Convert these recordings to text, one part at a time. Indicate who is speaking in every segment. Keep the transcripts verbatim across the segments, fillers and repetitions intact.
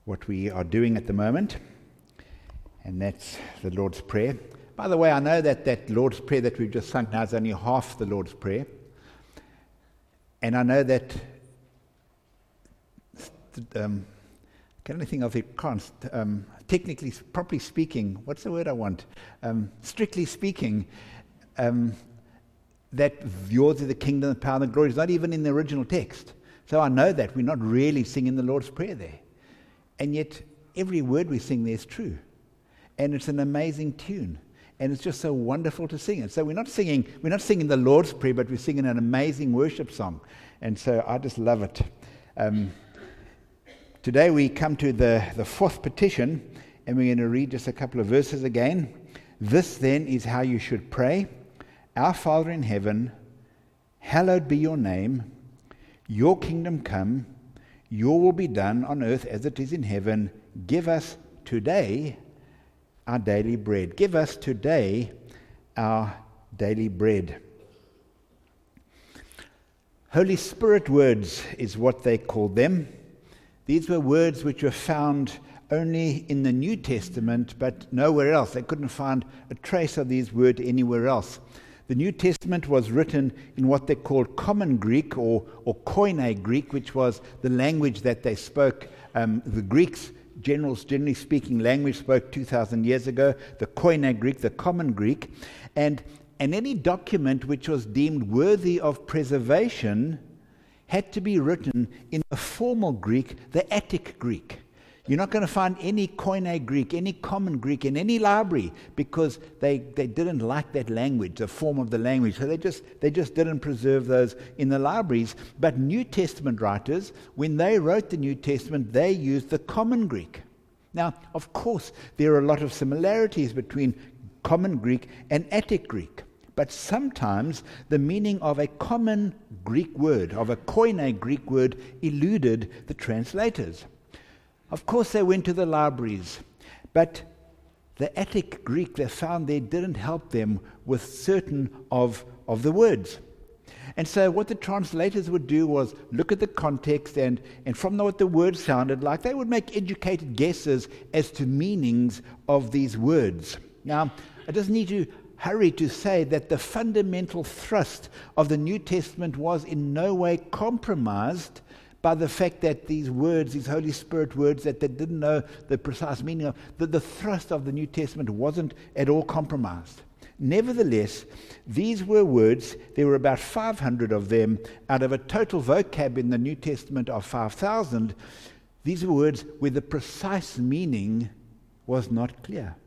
Speaker 1: what we are doing at the moment, and that's the Lord's Prayer. By the way, I know that that Lord's Prayer that we've just sung now is only half the Lord's Prayer, and I know that um, I can only think of it, can't, um, technically, properly speaking, what's the word I want? Um, strictly speaking, um, that yours is the kingdom, the power, and the glory is not even in the original text. So I know that we're not really singing the Lord's Prayer there. And yet, every word we sing there is true. And it's an amazing tune. And it's just so wonderful to sing it. So we're not singing, we're not singing the Lord's Prayer, but we're singing an amazing worship song. And so I just love it. Um, today we come to the, the fourth petition, and we're going to read just a couple of verses again. This then is how you should pray. Our Father in heaven, hallowed be your name. Your kingdom come. Your will be done on earth as it is in heaven. Give us today our daily bread. Give us today our daily bread. Holy Spirit words is what they called them. These were words which were found only in the New Testament, but nowhere else. They couldn't find a trace of these words anywhere else. The New Testament was written in what they called Common Greek or, or Koine Greek, which was the language that they spoke. Um, the Greeks, generals, generally speaking, language spoke two thousand years ago, the Koine Greek, the Common Greek. And, and any document which was deemed worthy of preservation had to be written in the formal Greek, the Attic Greek. You're not going to find any Koine Greek, any Common Greek in any library because they, they didn't like that language, the form of the language. So they just they just didn't preserve those in the libraries. But New Testament writers, when they wrote the New Testament, they used the Common Greek. Now, of course, there are a lot of similarities between Common Greek and Attic Greek. But sometimes the meaning of a common Greek word, of a Koine Greek word, eluded the translators. Of course, they went to the libraries, but the Attic Greek they found there didn't help them with certain of, of the words. And so what the translators would do was look at the context, and, and from what the words sounded like, they would make educated guesses as to meanings of these words. Now, I just need to hurry to say that the fundamental thrust of the New Testament was in no way compromised by the fact that these words, these Holy Spirit words that they didn't know the precise meaning of, that the thrust of the New Testament wasn't at all compromised. Nevertheless, these were words, there were about five hundred of them out of a total vocab in the New Testament of five thousand. These were words where the precise meaning was not clear.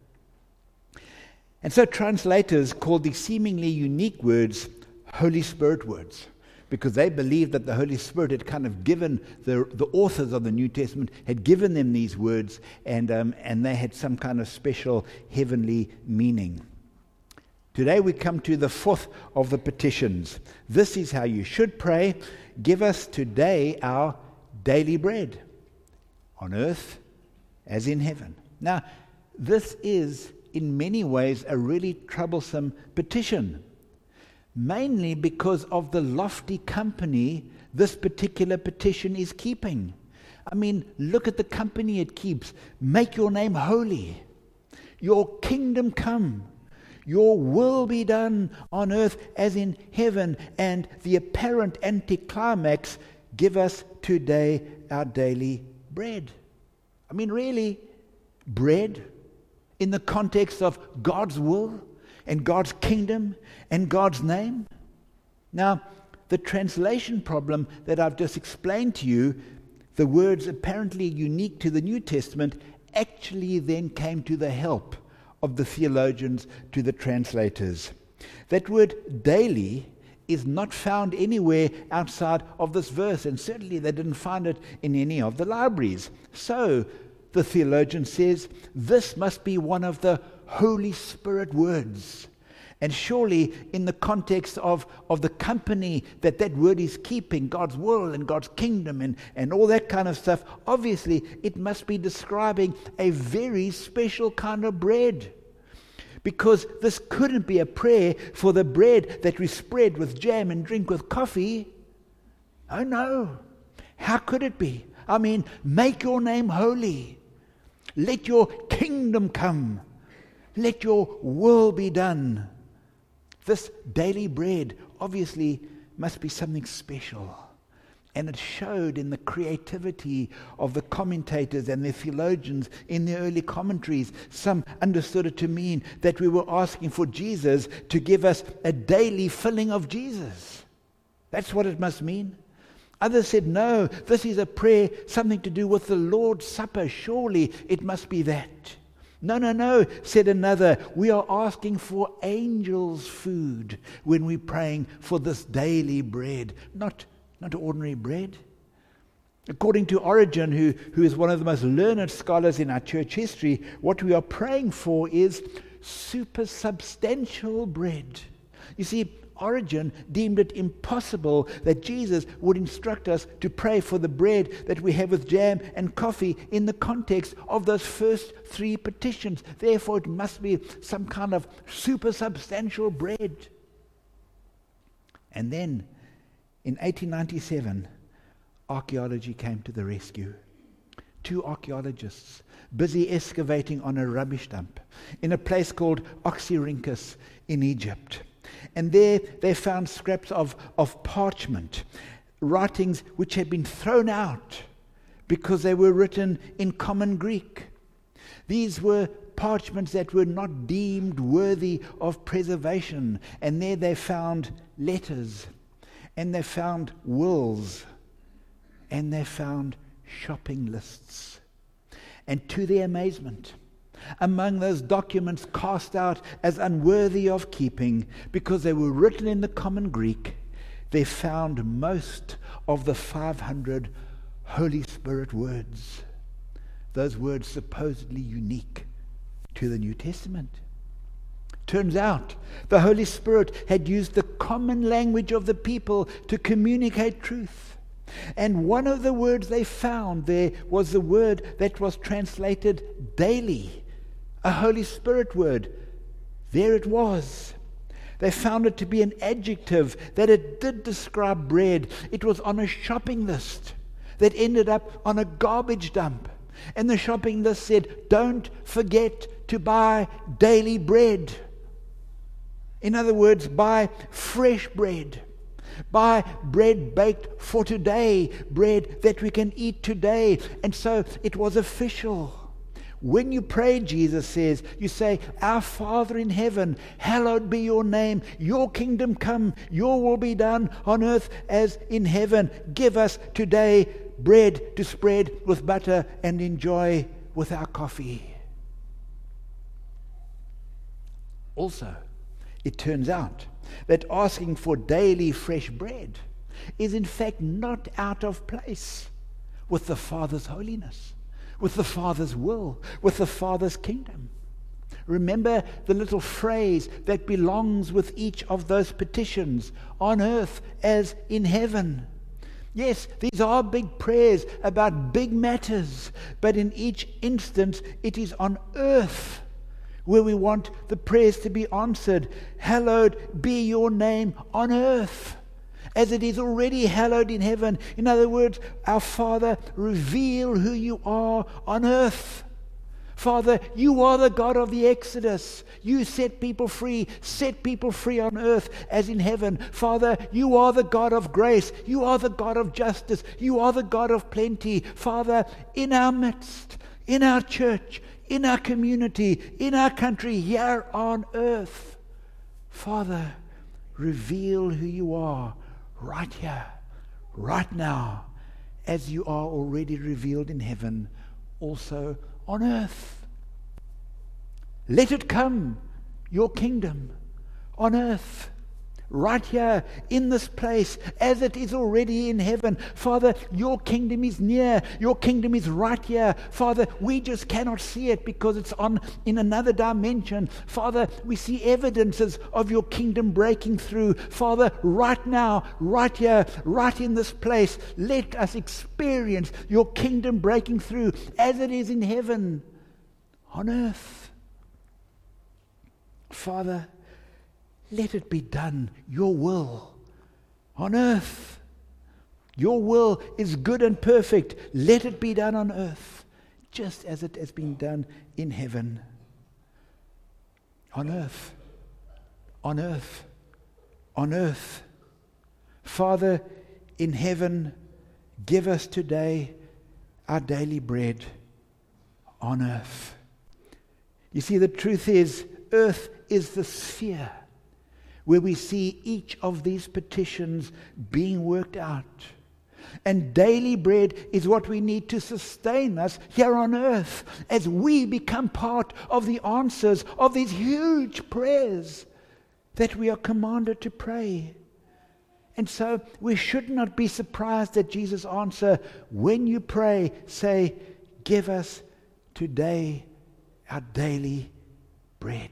Speaker 1: And so translators called these seemingly unique words Holy Spirit words, because they believed that the Holy Spirit had kind of given, the, the authors of the New Testament had given them these words, and, um, and they had some kind of special heavenly meaning. Today we come to the fourth of the petitions. This is how you should pray. Give us today our daily bread, on earth as in heaven. Now, this is in many ways a really troublesome petition, mainly because of the lofty company this particular petition is keeping. I mean, look at the company it keeps. Make your name holy. Your kingdom come. Your will be done on earth as in heaven. And the apparent anticlimax, give us today our daily bread. I mean, really, bread in the context of God's will and God's kingdom and God's name? Now, the translation problem that I've just explained to you, the words apparently unique to the New Testament, actually then came to the help of the theologians, to the translators. That word daily is not found anywhere outside of this verse, and certainly they didn't find it in any of the libraries. So, the theologian says, this must be one of the Holy Spirit words. And surely in the context of, of the company that that word is keeping, God's will and God's kingdom and, and all that kind of stuff, obviously it must be describing a very special kind of bread. Because this couldn't be a prayer for the bread that we spread with jam and drink with coffee. Oh no. How could it be? I mean, make your name holy. Let your kingdom come. Let your will be done. This daily bread obviously must be something special. And it showed in the creativity of the commentators and the theologians in the early commentaries. Some understood it to mean that we were asking for Jesus to give us a daily filling of Jesus. That's what it must mean. Others said, no, this is a prayer, something to do with the Lord's Supper. Surely it must be that. No, no, no, said another. We are asking for angels' food when we're praying for this daily bread, not, not ordinary bread. According to Origen, who, who is one of the most learned scholars in our church history, what we are praying for is supersubstantial bread. You see, Origen deemed it impossible that Jesus would instruct us to pray for the bread that we have with jam and coffee in the context of those first three petitions. Therefore, it must be some kind of supersubstantial bread. And then, in eighteen ninety-seven, archaeology came to the rescue. Two archaeologists busy excavating on a rubbish dump in a place called Oxyrhynchus in Egypt. And there they found scraps of, of parchment, writings which had been thrown out because they were written in common Greek. These were parchments that were not deemed worthy of preservation. And there they found letters, and they found wills, and they found shopping lists. And to their amazement, among those documents cast out as unworthy of keeping because they were written in the common Greek, they found most of the five hundred Holy Spirit words. Those words supposedly unique to the New Testament. Turns out the Holy Spirit had used the common language of the people to communicate truth. And one of the words they found there was the word that was translated daily. A Holy Spirit word. There it was. They found it to be an adjective, that it did describe bread. It was on a shopping list that ended up on a garbage dump. And the shopping list said, don't forget to buy daily bread. In other words, buy fresh bread. Buy bread baked for today, bread that we can eat today. And so it was official. When you pray, Jesus says, you say, our Father in heaven, hallowed be your name, your kingdom come, your will be done on earth as in heaven. Give us today bread to spread with butter and enjoy with our coffee. Also, it turns out that asking for daily fresh bread is in fact not out of place with the Father's holiness, with the Father's will, with the Father's kingdom. Remember the little phrase that belongs with each of those petitions, on earth as in heaven. Yes, these are big prayers about big matters, but in each instance it is on earth where we want the prayers to be answered. Hallowed be your name on earth, as it is already hallowed in heaven. In other words, our Father, reveal who you are on earth. Father, you are the God of the Exodus. You set people free. Set people free on earth as in heaven. Father, you are the God of grace. You are the God of justice. You are the God of plenty. Father, in our midst, in our church, in our community, in our country, here on earth, Father, reveal who you are right here, right now, as you are already revealed in heaven, also on earth. Let it come, your kingdom, on earth, right here, in this place, as it is already in heaven. Father, your kingdom is near. Your kingdom is right here. Father, we just cannot see it because it's on in another dimension. Father, we see evidences of your kingdom breaking through. Father, right now, right here, right in this place, let us experience your kingdom breaking through as it is in heaven, on earth. Father, let it be done, your will, on earth, Your will is good and perfect. Let it be done on earth, just as it has been done in heaven. On earth. On earth. On earth. Father in heaven, give us today our daily bread on earth. You see, the truth is, earth is the sphere where we see each of these petitions being worked out. And daily bread is what we need to sustain us here on earth as we become part of the answers of these huge prayers that we are commanded to pray. And so we should not be surprised at Jesus' answer. When you pray, say, give us today our daily bread.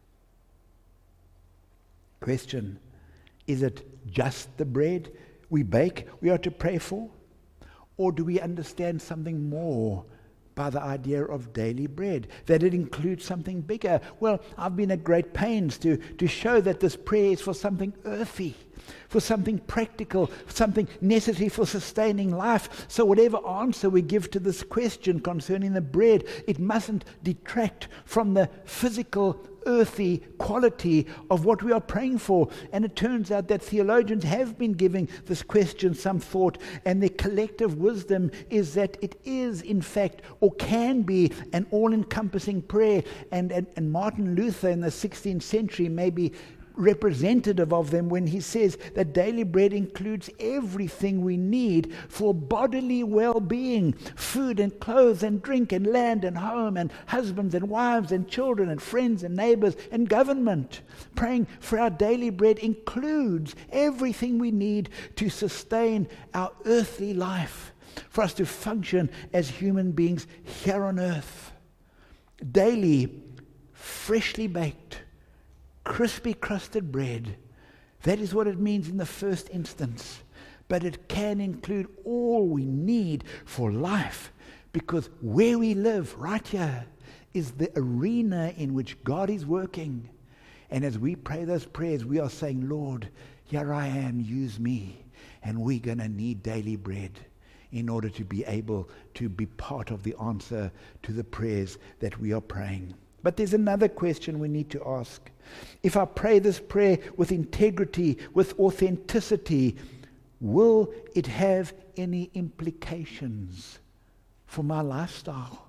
Speaker 1: Question, is it just the bread we bake we are to pray for? Or do we understand something more by the idea of daily bread, that it includes something bigger? Well, I've been at great pains to, to show that this prayer is for something earthy, for something practical, something necessary for sustaining life. So whatever answer we give to this question concerning the bread, it mustn't detract from the physical, earthy quality of what we are praying for. And it turns out that theologians have been giving this question some thought, and their collective wisdom is that it is, in fact, or can be, an all-encompassing prayer. And, and, and Martin Luther in the sixteenth century may be representative of them when he says that daily bread includes everything we need for bodily well-being: food and clothes and drink and land and home and husbands and wives and children and friends and neighbors and government. Praying for our daily bread includes everything we need to sustain our earthly life, for us to function as human beings here on earth. Daily, freshly baked, crispy crusted bread. That is what it means in the first instance. But it can include all we need for life, because where we live, right here, is the arena in which God is working. And as we pray those prayers, we are saying, Lord, here I am, use me. And we're going to need daily bread in order to be able to be part of the answer to the prayers that we are praying. But there's another question we need to ask. If I pray this prayer with integrity, with authenticity, will it have any implications for my lifestyle?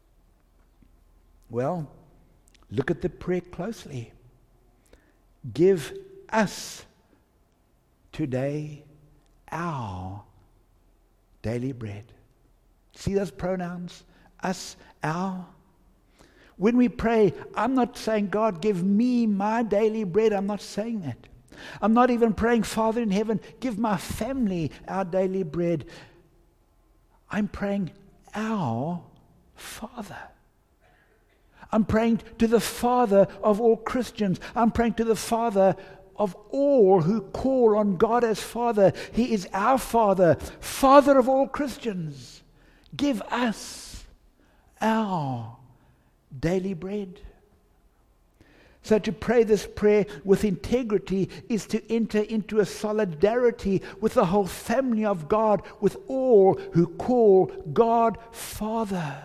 Speaker 1: Well, look at the prayer closely. Give us today our daily bread. See those pronouns? Us, our. When we pray, I'm not saying, God, give me my daily bread. I'm not saying that. I'm not even praying, Father in heaven, give my family our daily bread. I'm praying, our Father. I'm praying to the Father of all Christians. I'm praying to the Father of all who call on God as Father. He is our Father, Father of all Christians. Give us our daily bread. So to pray this prayer with integrity is to enter into a solidarity with the whole family of God, with all who call God Father.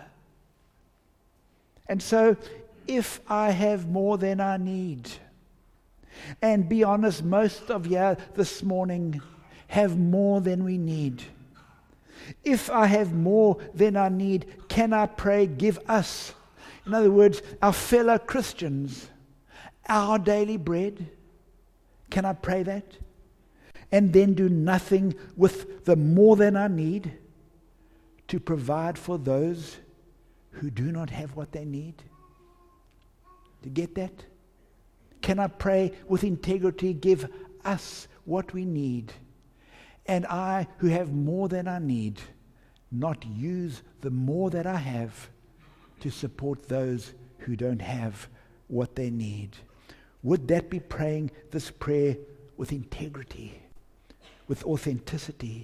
Speaker 1: And so, if I have more than I need, and be honest, most of you this morning have more than we need. If I have more than I need, can I pray, give us, in other words, our fellow Christians, our daily bread? Can I pray that? And then do nothing with the more than I need to provide for those who do not have what they need? Do you get that? Can I pray with integrity, give us what we need, and I, who have more than I need, not use the more that I have to support those who don't have what they need? Would that be praying this prayer with integrity, with authenticity?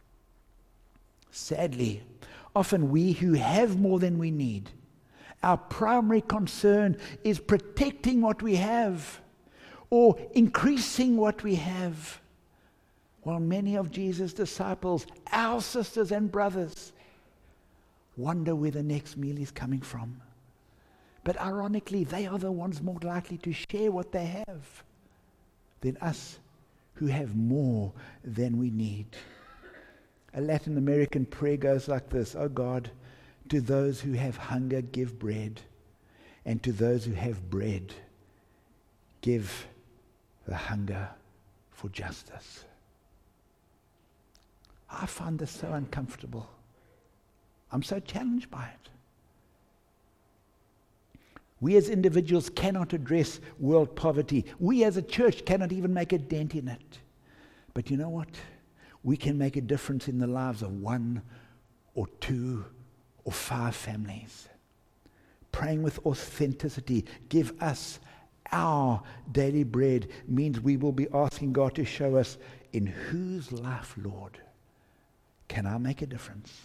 Speaker 1: Sadly, often we who have more than we need, our primary concern is protecting what we have or increasing what we have. while many of Jesus' disciples, our sisters and brothers, wonder where the next meal is coming from. But ironically, they are the ones more likely to share what they have than us who have more than we need. A Latin American prayer goes like this: "Oh God, to those who have hunger, give bread, and to those who have bread, give the hunger for justice." I find this so uncomfortable. I'm so challenged by it. We as individuals cannot address world poverty. We as a church cannot even make a dent in it. But you know what? We can make a difference in the lives of one or two or five families. Praying with authenticity, "Give us our daily bread," means we will be asking God to show us, in whose life, Lord, can I make a difference?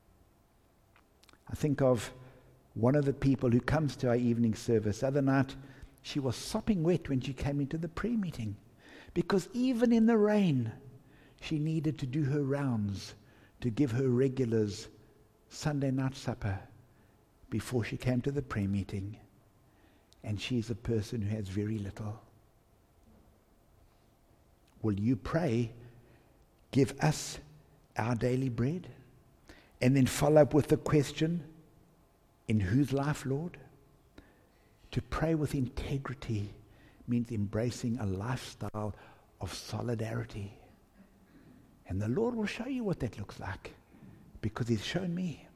Speaker 1: I think of one of the people who comes to our evening service. The other night, she was sopping wet when she came into the prayer meeting, because even in the rain, she needed to do her rounds to give her regulars Sunday night supper before she came to the prayer meeting. And she's a person who has very little. Will you pray, "Give us our daily bread"? And then follow up with the question, "In whose life, Lord?" To pray with integrity means embracing a lifestyle of solidarity. And the Lord will show you what that looks like, because He's shown me.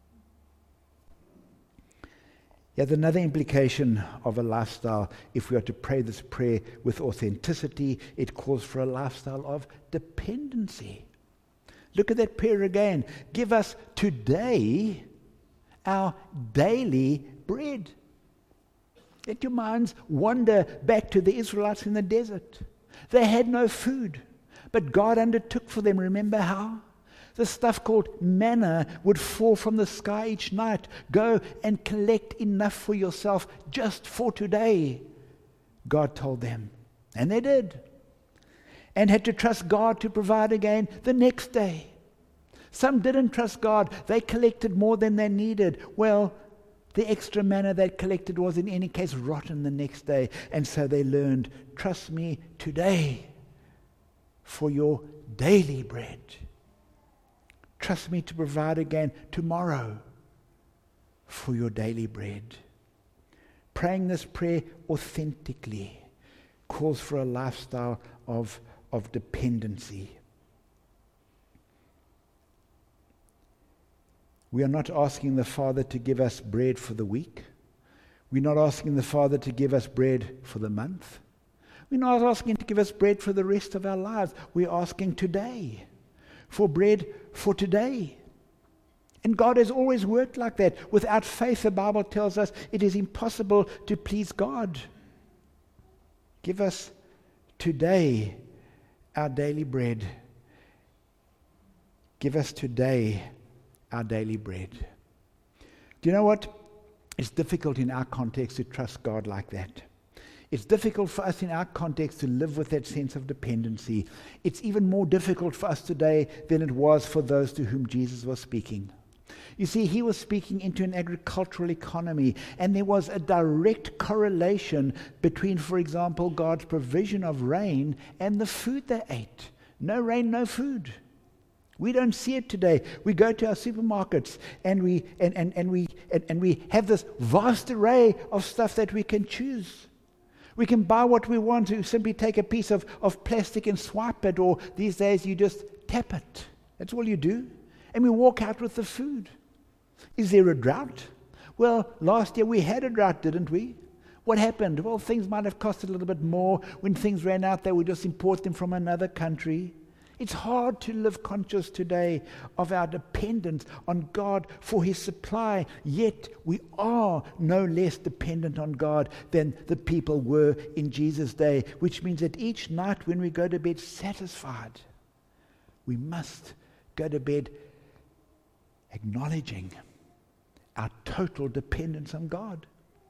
Speaker 1: There's another implication of a lifestyle. If we are to pray this prayer with authenticity, it calls for a lifestyle of dependency. Look at that prayer again. "Give us today our daily bread." Let your minds wander back to the Israelites in the desert. They had no food, but God undertook for them. Remember how? The stuff called manna would fall from the sky each night. Go and collect enough for yourself just for today, God told them. And they did. And had to trust God to provide again the next day. Some didn't trust God. They collected more than they needed. Well, the extra manna they collected was in any case rotten the next day. And so they learned, trust me today for your daily bread. Trust me to provide again tomorrow for your daily bread. Praying this prayer authentically calls for a lifestyle of, of dependency. We are not asking the Father to give us bread for the week. We're not asking the Father to give us bread for the month. We're not asking to give us bread for the rest of our lives. We're asking today for bread for today. And God has always worked like that. Without faith, the Bible tells us, it is impossible to please God. Give us today our daily bread. Give us today our daily bread. Do you know what? It's difficult in our context to trust God like that. It's difficult for us in our context to live with that sense of dependency. It's even more difficult for us today than it was for those to whom Jesus was speaking. You see, he was speaking into an agricultural economy, and there was a direct correlation between, for example, God's provision of rain and the food they ate. No rain, no food. We don't see it today. We go to our supermarkets and we and, and, and we and, and we have this vast array of stuff that we can choose. We can buy what we want to simply take a piece of, of plastic and swipe it, or these days you just tap it. That's all you do. And we walk out with the food. Is there a drought? Well, last year we had a drought, didn't we? What happened? Well, things might have cost a little bit more. When things ran out, they would just import them from another country. It's hard to live conscious today of our dependence on God for his supply, yet we are no less dependent on God than the people were in Jesus' day, which means that each night when we go to bed satisfied, we must go to bed acknowledging our total dependence on God.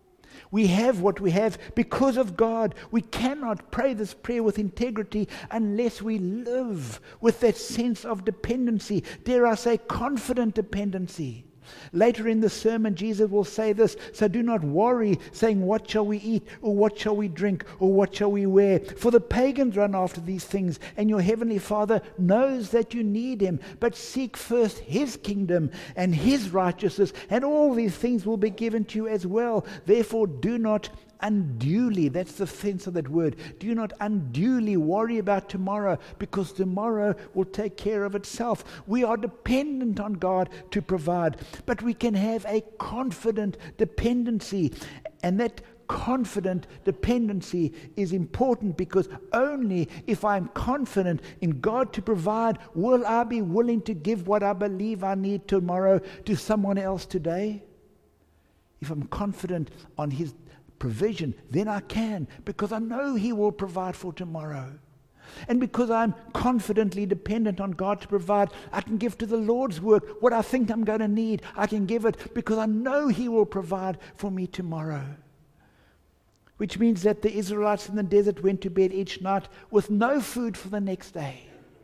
Speaker 1: We have what we have because of God. We cannot pray this prayer with integrity unless we live with that sense of dependency. Dare I say, confident dependency. Later in the sermon, Jesus will say this, so do not worry, saying, what shall we eat, or what shall we drink, or what shall we wear? For the pagans run after these things, and your heavenly Father knows that you need him. But seek first his kingdom and his righteousness, and all these things will be given to you as well. Therefore, do not unduly, that's the sense of that word, do not unduly worry about tomorrow, because tomorrow will take care of itself. We are dependent on God to provide, but we can have a confident dependency, and that confident dependency is important, because only if I'm confident in God to provide will I be willing to give what I believe I need tomorrow to someone else today. If I'm confident on his provision, then I can, because I know he will provide for tomorrow. And because I'm confidently dependent on God to provide, I can give to the Lord's work what I think I'm going to need. I can give it because I know he will provide for me tomorrow. Which means that the Israelites in the desert went to bed each night with no food for the next day.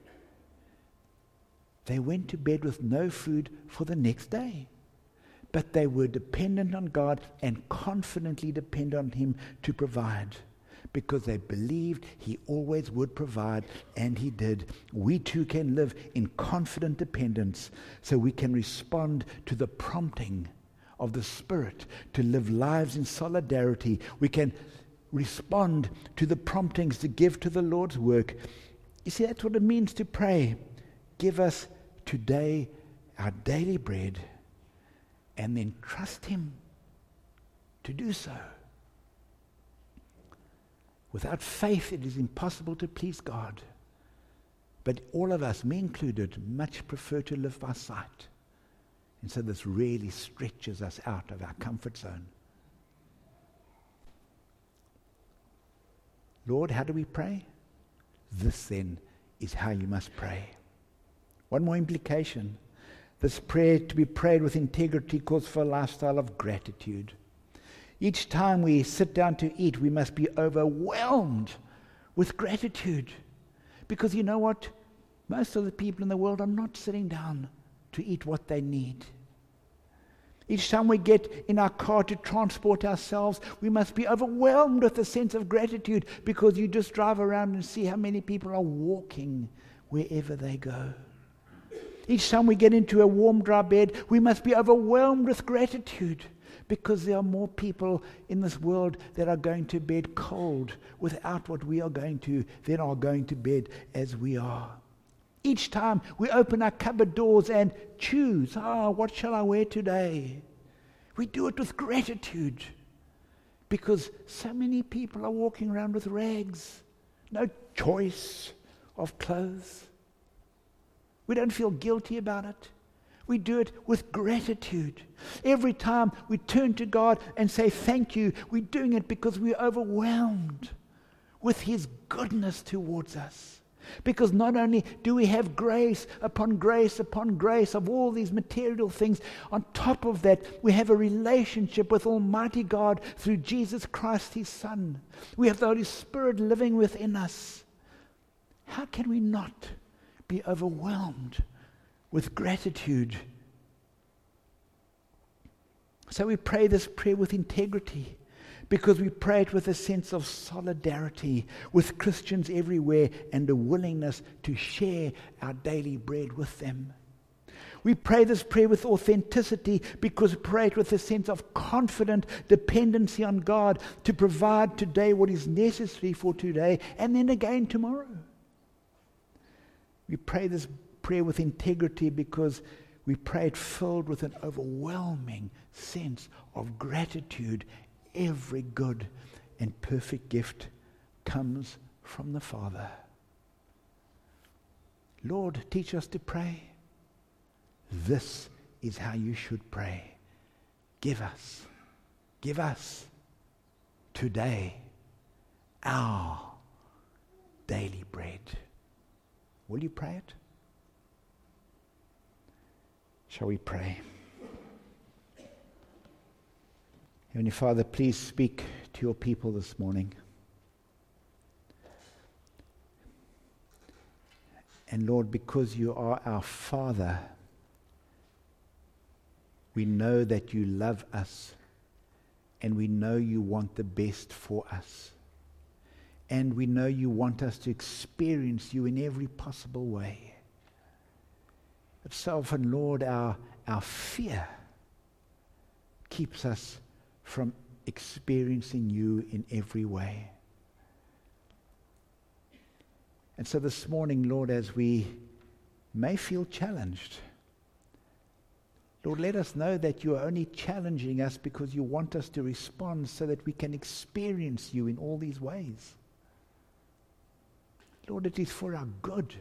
Speaker 1: They went to bed with no food for the next day. But they were dependent on God and confidently dependent on him to provide, because they believed he always would provide, and he did. We too can live in confident dependence, so we can respond to the prompting of the Spirit to live lives in solidarity. We can respond to the promptings to give to the Lord's work. You see, that's what it means to pray. Give us today our daily bread, and then trust him to do so. Without faith, it is impossible to please God. But all of us, me included, much prefer to live by sight. And so this really stretches us out of our comfort zone. Lord, how do we pray? This then is how you must pray. One more implication. This prayer, to be prayed with integrity, calls for a lifestyle of gratitude. Each time we sit down to eat, we must be overwhelmed with gratitude. Because you know what? Most of the people in the world are not sitting down to eat what they need. Each time we get in our car to transport ourselves, we must be overwhelmed with a sense of gratitude, because you just drive around and see how many people are walking wherever they go. Each time we get into a warm, dry bed, we must be overwhelmed with gratitude, because there are more people in this world that are going to bed cold without what we are going to than are going to bed as we are. Each time we open our cupboard doors and choose, ah, oh, what shall I wear today? We do it with gratitude, because so many people are walking around with rags, no choice of clothes. We don't feel guilty about it. We do it with gratitude. Every time we turn to God and say thank you, we're doing it because we're overwhelmed with his goodness towards us. Because not only do we have grace upon grace upon grace of all these material things, on top of that, we have a relationship with Almighty God through Jesus Christ, his Son. We have the Holy Spirit living within us. How can we not be overwhelmed with gratitude? So we pray this prayer with integrity, because we pray it with a sense of solidarity with Christians everywhere and a willingness to share our daily bread with them. We pray this prayer with authenticity, because we pray it with a sense of confident dependency on God to provide today what is necessary for today, and then again tomorrow. We pray this prayer with integrity because we pray it filled with an overwhelming sense of gratitude. Every good and perfect gift comes from the Father. Lord, teach us to pray. This is how you should pray. Give us, give us today our daily bread. Will you pray it? Shall we pray? Heavenly Father, please speak to your people this morning. And Lord, because you are our Father, we know that you love us, and we know you want the best for us. And we know you want us to experience you in every possible way. But so often, Lord, our, our fear keeps us from experiencing you in every way. And so this morning, Lord, as we may feel challenged, Lord, let us know that you are only challenging us because you want us to respond so that we can experience you in all these ways. Lord, it is for our good.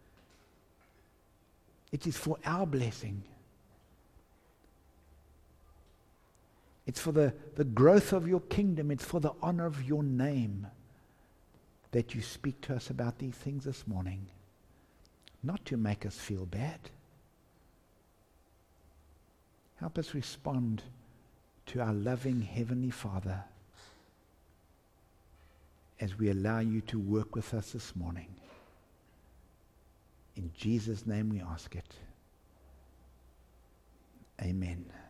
Speaker 1: It is for our blessing. It's for the, the growth of your kingdom. It's for the honor of your name that you speak to us about these things this morning. Not to make us feel bad. Help us respond to our loving Heavenly Father as we allow you to work with us this morning. In Jesus' name we ask it. Amen.